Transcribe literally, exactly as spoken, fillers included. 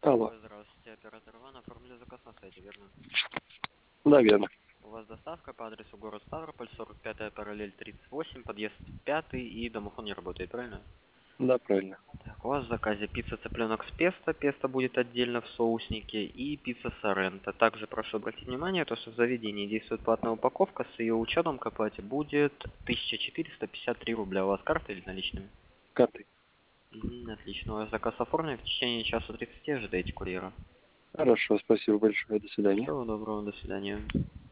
Алло. Здравствуйте, оператор Иван. Оформили заказ на сайте, верно? Да, верно. У вас доставка по адресу город Ставрополь, сорок пятая параллель тридцать восемь, подъезд пятый, и домофон не работает, правильно? Да, правильно. Так, у вас в заказе пицца цыпленок с песто, песто будет отдельно в соуснике, и пицца сорренто. Также прошу обратить внимание, то, что в заведении действует платная упаковка, с ее учетом к оплате будет тысяча четыреста пятьдесят три рубля. У вас карта или наличными? Картой. Мгм, отлично, у вас заказ оформлен, в течение часа тридцати ожидаете курьера. Хорошо, спасибо большое. До свидания. Всего доброго, до свидания.